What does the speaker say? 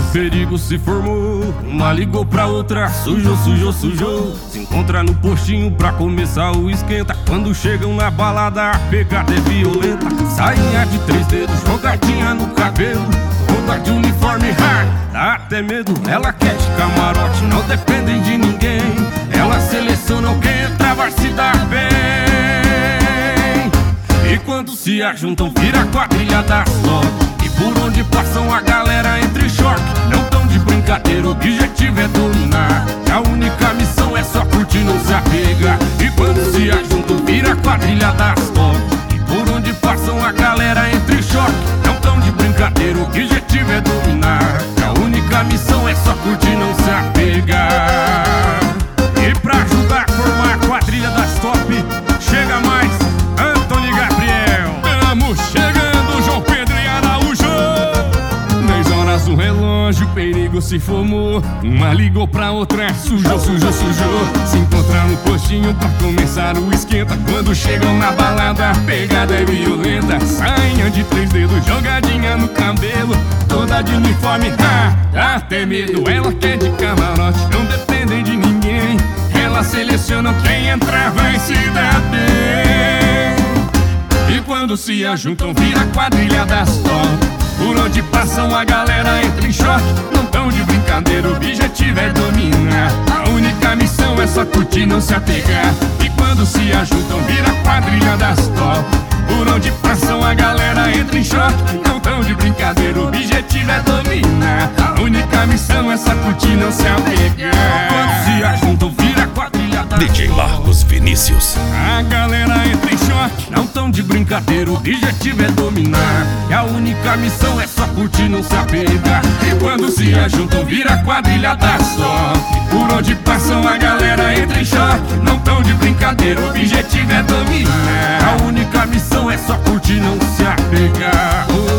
perigo se formou, uma ligou pra outra, sujou, sujou, sujou. Se encontra no postinho pra começar o esquenta. Quando chegam na balada a pegada é violenta. Sainha de 3 dedos, jogadinha no cabelo, toda de uniforme, dá até medo. Ela quer de camarote, não dependem de ninguém. Ela seleciona quem entra vai se dar bem. E quando se ajuntam vira a quadrilha das top. E por onde passam a galera entra em choque. Não tão de brincadeira, o objetivo é dominar. A única missão é só curtir, não se apega. E quando se ajuntam vira a quadrilha das top. E por onde passam a galera entra em choque. Não tão de brincadeira, o objetivo é dominar. A única missão é só curtir, não se apegar. E pra ajudar a formar a quadrilha das top, chega mais Antônio Gabriel. Estamos chegando, João Pedro e Araújo. 10 horas o relógio, perigo se formou. Uma ligou pra outra, sujou, sujou, sujou. Se encontrar no postinho pra começar o esquenta. Quando chegam na balada, a pegada é violenta. Sainha de 3 dedos, jogadinha no cabelo, toda de uniforme, dá até medo. Ela quer de camarote, não dependem de ninguém. Ela seleciona quem entrar vai se dar bem. E quando se ajuntam vira a quadrilha das top. Por onde passam a galera entra em choque. Não tão de brincadeira, o objetivo é dominar. A única missão é só curtir, não se apegar. E quando se ajuntam vira a quadrilha das top. Por onde passam a galera entra em choque. Não tão de brincadeira, o objetivo é dominar. A única missão é só curtir, não se apegar. Quando se ajuntam vira a quadrilha das DJ Marcos Vinícius. A galera entra em choque. Não tão de brincadeira, o objetivo é dominar. E a única missão é só curtir, não se apegar. E quando se ajuntam vira a quadrilha das top. Por onde passam a galera entra em choque. Não tão de brincadeira, o objetivo é dominar. A única missão é só curtir, não se apegar.